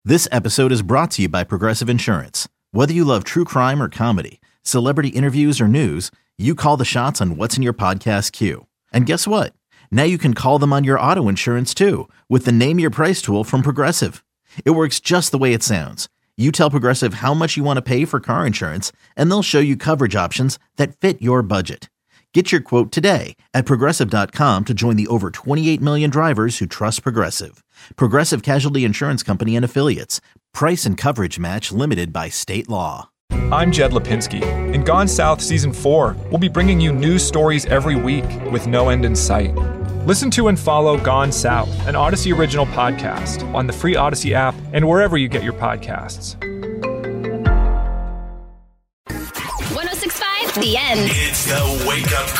This episode is brought to you by Progressive Insurance. Whether you love true crime or comedy, celebrity interviews or news, you call the shots on what's in your podcast queue. And guess what? Now you can call them on your auto insurance too with the Name Your Price tool from Progressive. It works just the way it sounds. You tell Progressive how much you want to pay for car insurance, and they'll show you coverage options that fit your budget. Get your quote today at Progressive.com to join the over 28 million drivers who trust Progressive. Progressive Casualty Insurance Company and Affiliates. Price and coverage match limited by state law. I'm Jed Lipinski. In Gone South Season 4, we'll be bringing you news stories every week with no end in sight. Listen to and follow Gone South, an Odyssey original podcast on the free Odyssey app and wherever you get your podcasts. 106.5, The End. It's the wake-up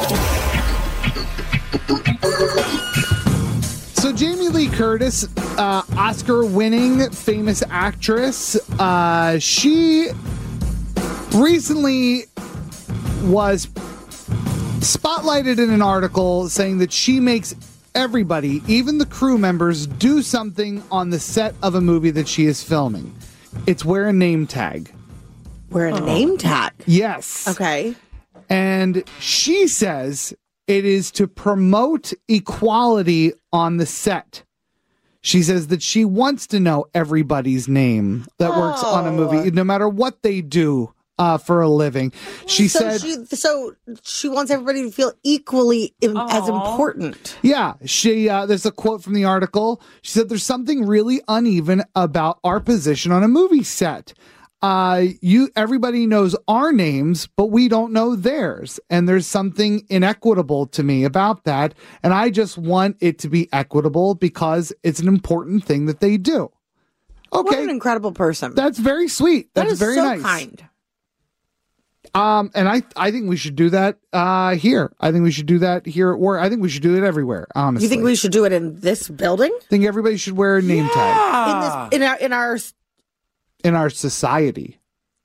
call. So Jamie Lee Curtis, Oscar-winning famous actress, she recently was spotlighted in an article saying that she makes everybody, even the crew members, do something on the set of a movie that she is filming. It's wear a name tag. Wear a name tag? Yes. Okay. And she says it is to promote equality on the set. She says that she wants to know everybody's name that works on a movie, no matter what they do for a living. She said... she wants everybody to feel equally as important. Yeah. There's a quote from the article. She said, there's something really uneven about our position on a movie set. Everybody knows our names, but we don't know theirs. And there's something inequitable to me about that. And I just want it to be equitable because it's an important thing that they do. Okay. What an incredible person. That's very sweet. That's very so nice. Kind. And I think we should do that here. I think we should do that here at work. I think we should do it everywhere, honestly. You think we should do it in this building? I think everybody should wear a name tag. In our society.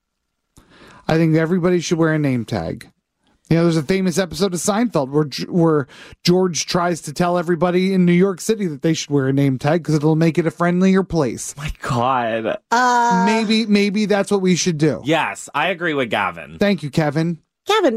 I think everybody should wear a name tag. You know, there's a famous episode of Seinfeld where George tries to tell everybody in New York City that they should wear a name tag because it'll make it a friendlier place. My God. Maybe that's what we should do. Yes, I agree with Gavin. Thank you, Kevin. Kevin,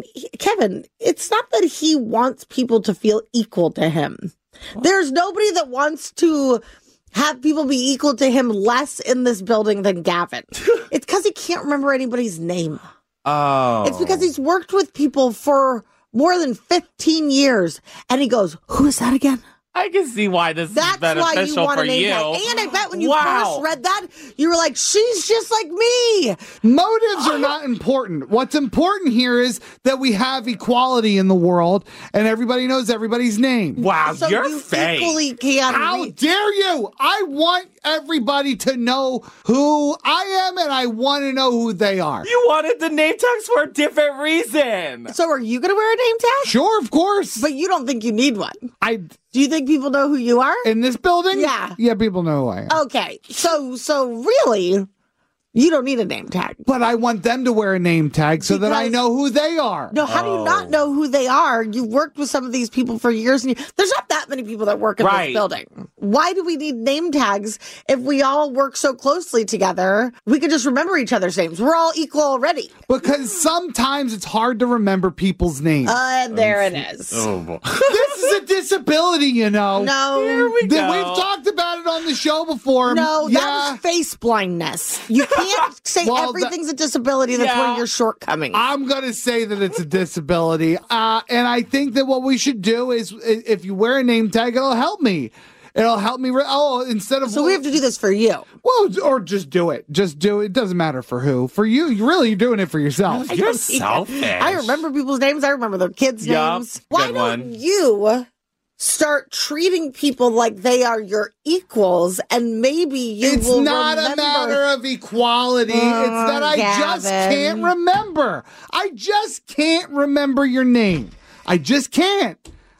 it's not that he wants people to feel equal to him. There's nobody that wants to have people be equal to him less in this building than Gavin. It's because he can't remember anybody's name. Oh. It's because he's worked with people for more than 15 years. And he goes, who is that again? I can see why this is beneficial why you want for a name you. tag. And I bet when you first read that, you were like, she's just like me. Motives are not important. What's important here is that we have equality in the world and everybody knows everybody's name. Wow, So you're you fake. equally can't How dare you? I want everybody to know who I am and I want to know who they are. You wanted the name tags for a different reason. So are you going to wear a name tag? Sure, of course. But you don't think you need one. Do you think people know who you are? In this building? Yeah. Yeah, people know who I am. Okay. So really, you don't need a name tag. But I want them to wear a name tag so that I know who they are. No, how do you not know who they are? You've worked with some of these people for years, and there's not that many people that work in this building. Why do we need name tags if we all work so closely together? We could just remember each other's names. We're all equal already. Because sometimes it's hard to remember people's names. There it is. Oh, boy. This is a disability, you know. No. Here we go. We've talked about it on the show before. No, that was face blindness. You can't say everything's a disability. That's one of your shortcomings. I'm going to say that it's a disability. And I think that what we should do is if you wear a name tag, it'll help me. It'll help me. Instead of. So we have to do this for you. Well, or just do it. Just do it. It doesn't matter for who. For you, you're doing it for yourself. You're selfish. I remember people's names. I remember their kids' names. Why don't you start treating people like they are your equals, and maybe you it's will not remember. a matter of equality. It's that I just can't remember. I just can't remember your name. I just can't.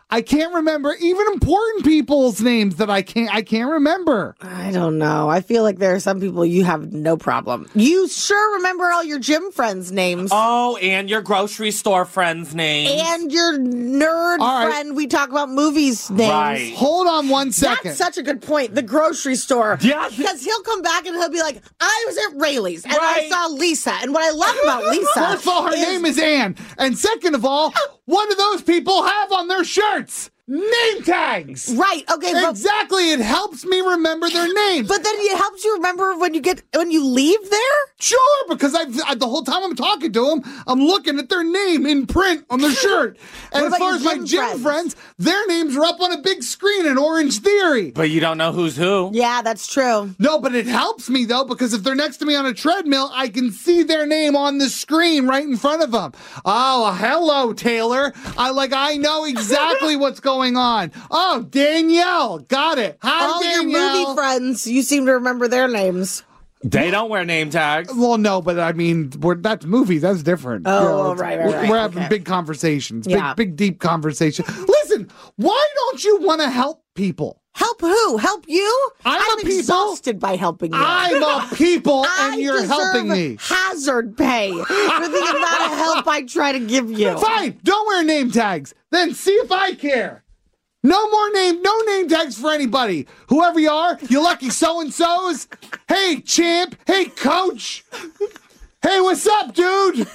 I can't remember even important people's names that I can't remember. I don't know. I feel like there are some people you have no problem. You sure remember all your gym friends' names. Oh, and your grocery store friends' names. And your nerd friend we talk about movies names. Right. Hold on one second. That's such a good point. The grocery store. Yeah. Because he'll come back and he'll be like, I was at Rayleigh's and I saw Lisa. And what I love about Lisa. First of all, her name is Anne. And second of all, what do those people have on their shirts? Name tags. Right. Okay. Exactly. It helps me remember their names. But then it helps you remember when you leave there? Sure, because the whole time I'm talking to them, I'm looking at their name in print on their shirt. And as far as my gym friends, their names are up on a big screen in Orange Theory. But you don't know who's who. Yeah, that's true. No, but it helps me, though, because if they're next to me on a treadmill, I can see their name on the screen right in front of them. Oh, hello, Taylor. I know exactly what's going on. Oh, Danielle. Got it. Hi, all Danielle. Your movie friends, you seem to remember their names. They don't wear name tags. Well, no, but I mean, that's movies. That's different. Oh, right. We're having big conversations. Yeah. Big, deep conversations. Listen, why don't you want to help people? Help who? Help you? I'm exhausted by helping you. I'm a people, and you're helping me. Hazard pay for the amount of help I try to give you. Fine. Don't wear name tags. Then see if I care. No name tags for anybody. Whoever you are, you lucky so-and-sos. Hey, champ. Hey, coach. Hey, what's up, dude?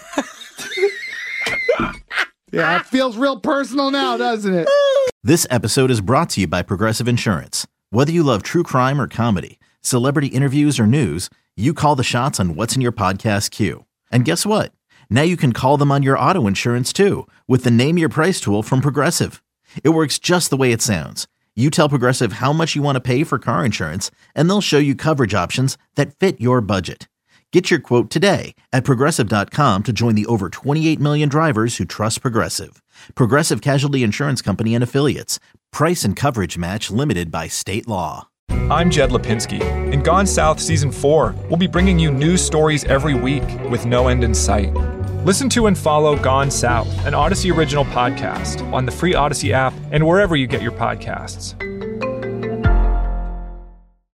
Yeah, it feels real personal now, doesn't it? This episode is brought to you by Progressive Insurance. Whether you love true crime or comedy, celebrity interviews or news, you call the shots on what's in your podcast queue. And guess what? Now you can call them on your auto insurance too with the Name Your Price tool from Progressive. It works just the way it sounds. You tell Progressive how much you want to pay for car insurance, and they'll show you coverage options that fit your budget. Get your quote today at Progressive.com to join the over 28 million drivers who trust Progressive. Progressive Casualty Insurance Company and Affiliates. Price and coverage match limited by state law. I'm Jed Lipinski. In Gone South Season 4, we'll be bringing you news stories every week with no end in sight. Listen to and follow Gone South, an Odyssey original podcast, on the free Odyssey app and wherever you get your podcasts.